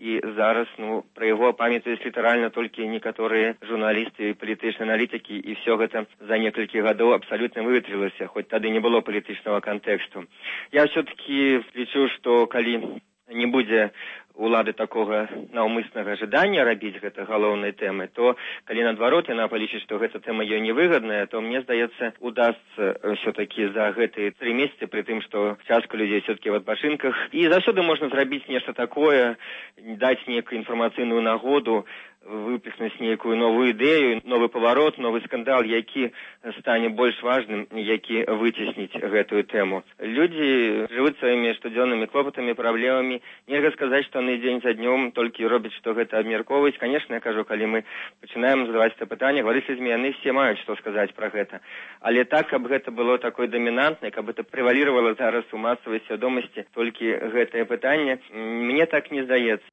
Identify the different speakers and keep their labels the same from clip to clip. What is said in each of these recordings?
Speaker 1: і зараз, пра яго памятаюць літаральна толькі некаторыя журналісты і палітычныя аналітыкі, і все гэта за некалькі гадоў абсалютна выветрылася, хоць тады не было палітычнага кантэксту. Я все-таки лічу, што калі не будзе улады такога наўмыснага жадання рабіць гэта галоўнай тэмай, то калі наадварот яна палічыць, што гэта тэма ёй невыгадная, то мне здаецца, удасца все-таки за гэтыя 3 месяцы, пры тым, што частка людзей все-таки в адпачынках, і заўсёды можна зрабіць нешта такое, даць нейкую інфармацыйную нагоду, выпіснуць нейкую новую ідэю, новы паварот, новы скандал, які стане больш важным, які выцесніць гэтую тэму. Людзі жывуць сваімі штодзённымі клопатамі, праблемамі. Нельга сказаць, што яны дзень за днём толькі робяць, што гэта абмяркоўваюць. Канешне, я кажу, калі мы пачынаем задаваць это пытанне, гаварыць з людзьмі, яны все маюць што сказаць пра гэта. Але так, каб гэта было такой дамінантнай, каб это превалировало зараз у масавай свядомасці толькі гэтае пытанне, мне так не здаецца.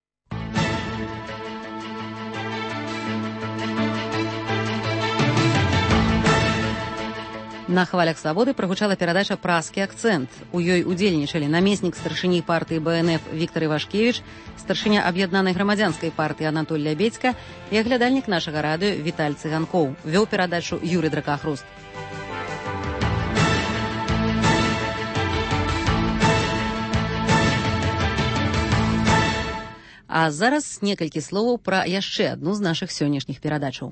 Speaker 2: На хвалях свабоды прагучала перадача «Празкі акцэнт». У ёй удзельнічалі намеснік старшыні партыі БНФ Віктар Івашкевіч, старшыня аб'яднанай грамадзянскай партыі Анатоль Лябедзька і аглядальнік нашага радыё Віталь Цыганкоў. Вёў перадачу Юрый Дракахруст. А зараз некалькі словаў пра яшчэ адну з нашых сённяшніх перадачаў.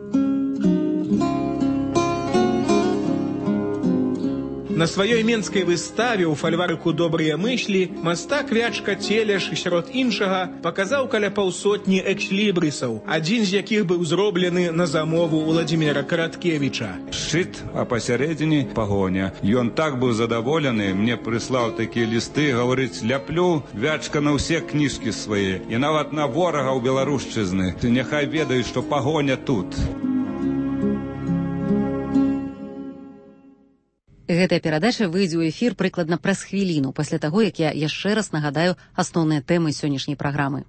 Speaker 3: На сваёй менскай выставе ў фальварыку «Добрыя мыслі» мастак Вячка Целеш, сярод іншага, паказаў каля 500 экслібрысаў, адзін з якіх быў зроблены на замову Уладзіміра Караткевіча.
Speaker 4: Шчыт, а пасярэдзіне пагоня. Ён так быў задаволены, мне прыслаў такія лісты, гаворыць, ляплю Вячка на ўсе кніжкі свае, і нават на ворага ў беларушчызны. Няхай ведаюць, што пагоня тут.
Speaker 2: Гэтая перадача выйдзе ў эфір прыкладна праз хвіліну пасля таго, як я яшчэ раз нагадаю асноўныя тэмы сённяшняй праграмы.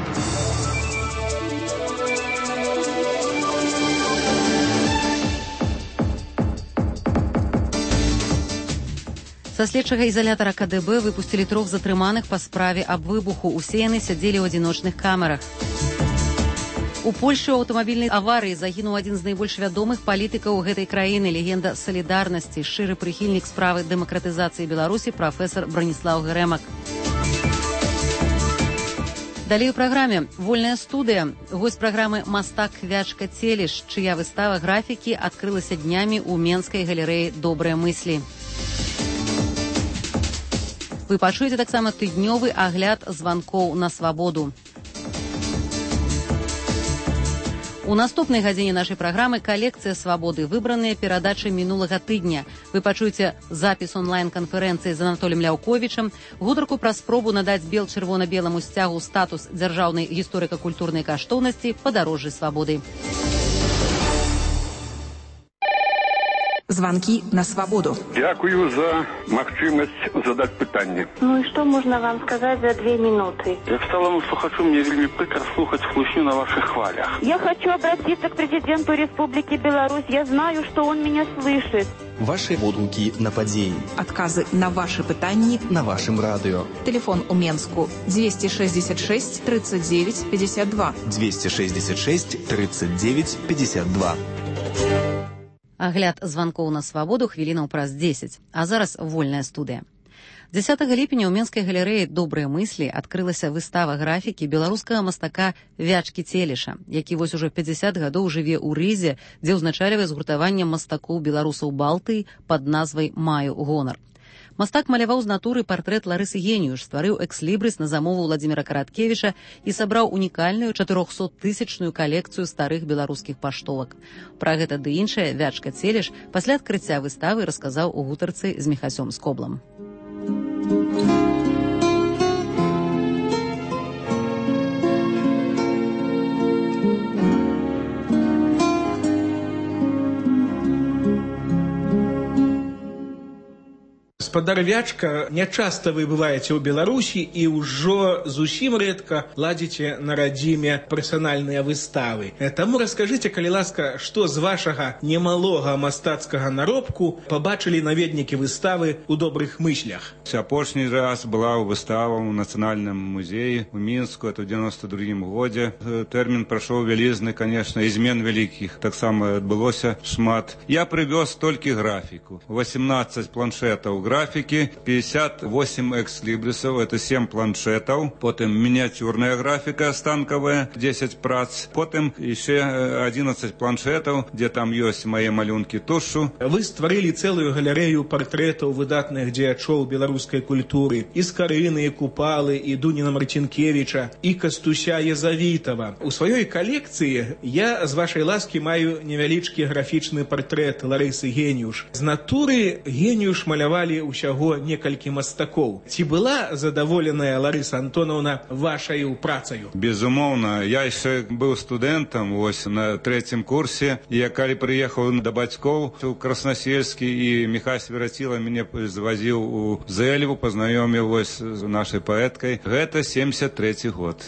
Speaker 2: Са следчага ізалятара КДБ выпусцілі 3 затрыманых па справе аб выбуху. Усе яны сядзелі ў адзіночных камерах. У Польшчы ў аўтамабільнай аварыі загінуў адзін з найбольш вядомых палітыкаў гэтай краіны, легенда салідарнасці, шчыры прыхільнік справы дэмакратызацыі Беларусі прафесар Браніслаў Грэмак. Далей у праграме «Вольная студыя». Госць праграмы мастак Вячка Целеш, чыя выстава графікі адкрылася днямі ў менскай галерэі «Добрыя мыслі». Вы пачуеце таксама тыднёвы агляд званкоў на свабоду. У наступнай гадзіне нашай праграмы калекцыя свабоды, выбраныя перадачы мінулага тыдня. Вы пачуеце запіс онлайн-канферэнцыі з Анатолем Ляўковічам, гутарку пра спробу надаць бел-чырвона-беламу сцягу статус дзяржаўнай гісторыка-культурнай каштоўнасці «Падарожжы свабоды».
Speaker 5: Звонки на свободу.
Speaker 6: Дякую за магчымасць задать пытанне.
Speaker 7: Ну и что можно вам сказать за 2 минуты?
Speaker 6: Як сталому слухачу, мне вельмі прикро слухать хлусню на ваших хвалях.
Speaker 7: Я хочу обратиться к президенту Республики Беларусь. Я знаю, что он меня слышит.
Speaker 8: Ваши водгуки на падзеі.
Speaker 5: Отказы на ваши пытанні
Speaker 8: на вашым радыё.
Speaker 5: Телефон у Менску 266 39 52.
Speaker 8: 266 39 52.
Speaker 2: Агляд званкоў на свабоду хвілінаў праз 10. А зараз вольная студыя. 10 ліпеня ў менскай галерэі «Добрыя мыслі» адкрылася выстава графікі беларускага мастака Вячкі Целеша, які вось ужо 50 гадоў жыве ў Рызе, дзе ўзначальвае згуртаванне мастакоў беларусаў Балтыі пад назвай «Маю гонар». Мастак маляваў з натуры партрэт Ларысы Геніюш, стварыў экслібрыс на замову Уладзіміра Караткевіча і сабраў унікальную 400-тысячную калекцыю старых беларускіх паштовак. Пра гэта ды іншае Вячка Целеш пасля адкрыцця выставы расказаў у гутарцы з Міхасём Скоблам.
Speaker 3: гаспадар Вячка, нячаста вы бываеце ў Беларусі і ўжо зусім рэдка ладзіце на радзіме персанальныя выставы. Таму раскажыце, калі ласка, што з вашага немалога мастацкага наробку пабачылі наведнікі выставы ў добрых мыслях?
Speaker 4: Апошні раз была выстава ў Нацыянальным музеі ў Мінску, это ў 92-м годзе. Тэрмін прайшоў вялізны, конечно, і змен вялікіх таксама адбылося шмат. Я прывёз толькі графіку. 18 планшетаў графікі, 58 экслібрисаў, это 7 планшетаў, потым мініатюрная графіка станковая, 10 прац, потым яшчэ 11 планшетаў, дзе там ёсць мае малюнкі тушу.
Speaker 3: Вы стварылі цэлую галерэю партрэтаў выдатных дзеячоў беларускай культуры, і Скарыны, і Купалы, і Дуніна Марцінкевіча, і Кастуся Язавітава. У сваёй калекцыі я, з вашай ласкі, маю невялічкі графічны партрэт Ларысы Геніюш. З натуры Геніюш малявалі ўсяго некалькі мастакоў. Ці была задаволеная Ларыса Антонаўна вашаю працаю?
Speaker 4: Безумоўна, я яшчэ быў студэнтам вось на 3-м курсе, і я калі прыехаў да бацькоў у Краснасельскі, і Міхась Вераціла мяне звазіў у Зэльву, пазнаёміў вось з нашай паэткай. Гэта 73 год.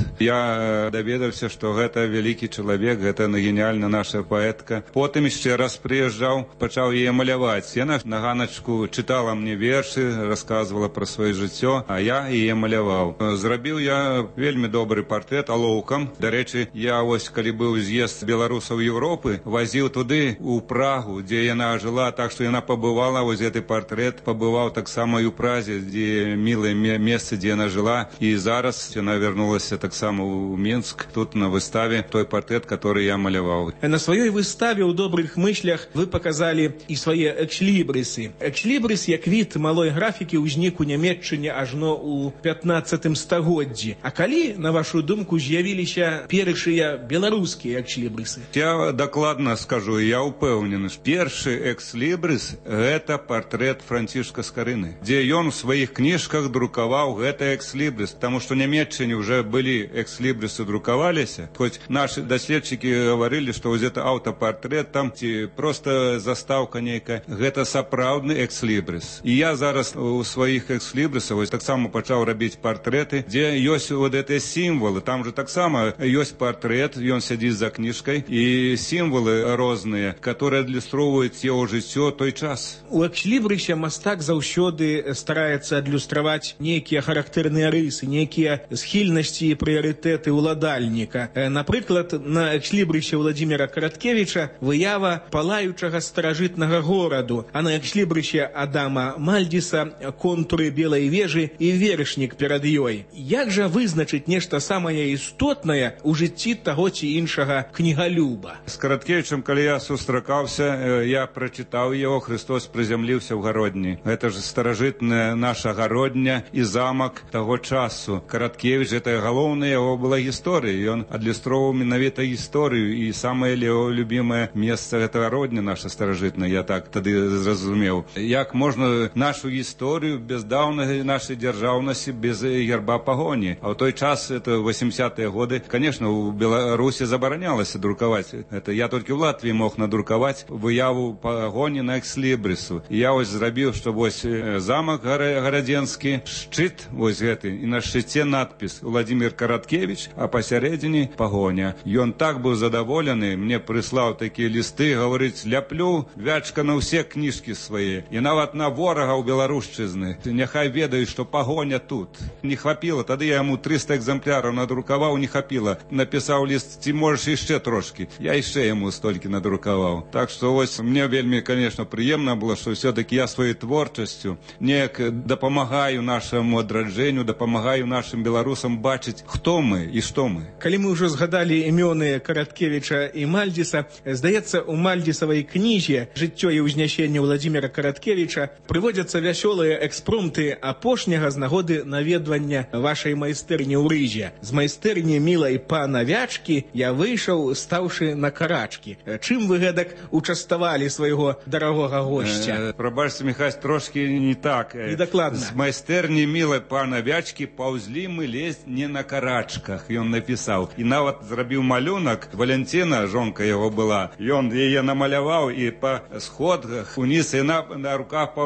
Speaker 4: Я даведаўся, што гэта вялікі чалавек, гэта геніальна наша паэтка. Потым яшчэ раз прыязджаў, пачаў яе маляваць. Яна на ганачку чытала мне вершы, расказвала пра сваё жыццё, а я яе маляваў. Зрабіў я вельмі добры партрэт алоўкам. Дарэчы, я вось, калі быў з'езд беларусаў Еўропы, вазіў туды, у Прагу, дзе яна жыла, так што яна пабывала, вось гэты партрэт пабываў таксама і ў Празе, дзе мілае месца, дзе яна жыла, і зараз яна вярнулася таксама ў Мінск, тут на выставе той партрэт, который я маляваў.
Speaker 3: На сваёй выставе ў добрых мыслях вы паказалі і свае экслібрысы. Экслібрыс як від малой графікі ўзнік у Нямецчыне ажно ў 15 стагоддзі. А калі, на вашу думку, з'явіліся першыя беларускія экслібрысы?
Speaker 4: Я дакладна скажу, я ўпэўнены, што першы экслібрыс – гэта партрэт Францішка Скарыны, дзе ён у сваіх кніжках друкаваў гэты экслібрыс, таму што ў Нямецчыне ўжо былі экслібрысы, друкаваліся, хоць нашы даследчыкі гаварылі, што вось гэта аўтапартрэт там, ці проста застаўка нейкая, гэта сапраўдны экслібрыс. І я зараз у сваіх экслібрысах вось таксама пачаў рабіць партрэты, дзе ёсць вот гэтыя сімвалы, там же таксама ёсць партрэт, ён сядзіць за кніжкай, і сімвалы розныя, которые адлюстроўваюць яго жыццё той час.
Speaker 3: У экслібрысе мастак заўсёды стараецца адлюстраваць нейкія характэрныя рысы, нейкія схільнасці і прыярытэты ўладальніка. Напрыклад, на экслібрысе Владзіміра Караткевіча выява палаючага старажытнага гораду, а на экслібрысе Адама Мальдзіса контуры Белай вежы і вершнік перад ёй. Як жа вызначыць нешта самае істотнае ў жыцці таго ці іншага кнігалюба?
Speaker 4: З Караткевічам, калі я сустракаўся, я прачытаў яго «Христос прызямліўся ў гародні». Гэта ж старажытная наша гародня і замак таго часу. Караткевіч, гэта галоўная яго была гісторыя. Ён адлюстроўваў менавіта гісторыю, і самае яго любімае месца – гэта гародня наша старажытная, я так тады зразумеў. Як можна нашу гісторыю без даўнай нашай дзяржаўнасці, без герба пагоні? А ў той час, это 80-е годы, конечно, у Беларусі забаранялася друкаваць. Это я толькі ў Латвіі мог надрукаваць выяву пагоні на экслібрысу. Я вось зрабіў, што вось замак гарадзенскі, шчыт вось гэты, і на шчыце надпіс «Владзімір Караткевіч», а пасярэдзіне пагоня. Ён так быў задаволены, мне прыслаў такія лісты, гаворыць, ляплю Вячка на ўсе кніжкі свае, і нават на ворага ў беларушчызны. Няхай ведаюць, што пагоня тут. Не хапіла, тады я яму 300 экземпляраў надрукаваў, не хапіла. Напісаў ліст, ці можаш яшчэ трошкі. Я яшчэ яму столькі надрукаваў. Так што вось мне вельмі, конечно, прыемна было, што все-таки я сваёй творчасцю неяк дапамагаю нашаму адраджэнню, дапамагаю нашым беларусам бачыць, хто мы і што мы.
Speaker 3: Калі мы ўжо згадалі імёны Караткевіча і Мальдзіса, здаецца, у Мальдзісавай кнізе «Жыццё і ўзнясенне Владзіміра Караткевіча» прыводзяцца вясёлыя экспромты апошняга з нагоды наведвання вашай майстэрні ў Рызе. З майстэрні мілай пана Вячкі я выйшаў, стаўшы на карачкі. Чым вы гэтак участавалі свайго дарагога госця?
Speaker 4: Прабачце, Міхась, трошкі не так.
Speaker 3: Недакладна.
Speaker 4: З майстэрні мілай пана Вячкі паўзлі мы лезть не на карачках, ён напісаў. І нават зрабіў малюнак, Валянціна, жонка яго была, ён яе намаляваў, і па сходах уніз яна на руках паўзе.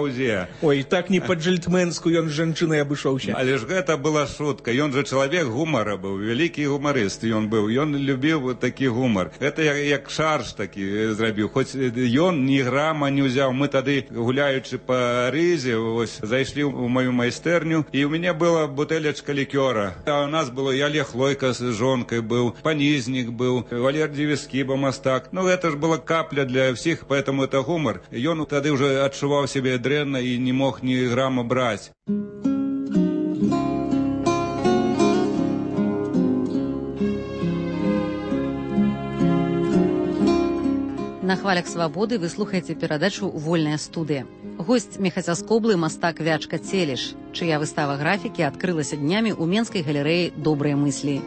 Speaker 4: мяне.
Speaker 3: Ой, так не па-джельтменску ён з жанчынай абышоўся.
Speaker 4: Але ж гэта была шутка. Ён же чалавек гумара быў, вялікі гумарыст ён быў. Ён любіў такі гумар. Гэта як шарж такі зрабіў. Хоць ён ні грама не ўзяў. Мы тады, гуляючы па рызе, зайшлі ў маю майстэрню, і ў мяне была бутэлечка лікёра. А у нас было я Лех Лойка з жонкай быў, Панізнік быў, Валер Дзівіскіба мастак. Ну, гэта ж была капля для всіх, поэтому это гумар. Ён тады ўжо адчуваў сябе дрэнна і не мог ні грама браць.
Speaker 2: На хвалях свабоды вы слухаеце перадачу «Вольная студыя». Госць Міхася з Коблы мастак Вячка Целеш, чыя выстава графікі адкрылася днямі ў Менскай галерэі «Добрыя мыслі».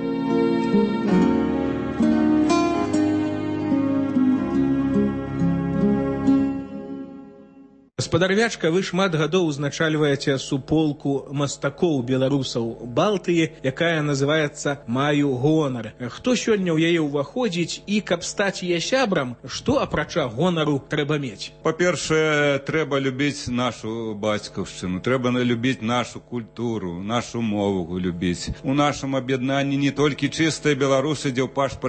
Speaker 3: Гаспадар Вячка, вы шмат гадоў узначальваеце суполку мастакоў беларусаў Балтыі, якая называецца «Маю гонар». Хто сёння ў яе ўваходзіць і, каб стаць яе сябрам, што апрача гонару трэба мець?
Speaker 4: Па-першае, трэба любіць нашу бацькаўшчыну, трэба любіць нашу культуру, нашу мову любіць. У нашым аб'яднанні не толькі чыстыя беларусы, дзе ў пашпарце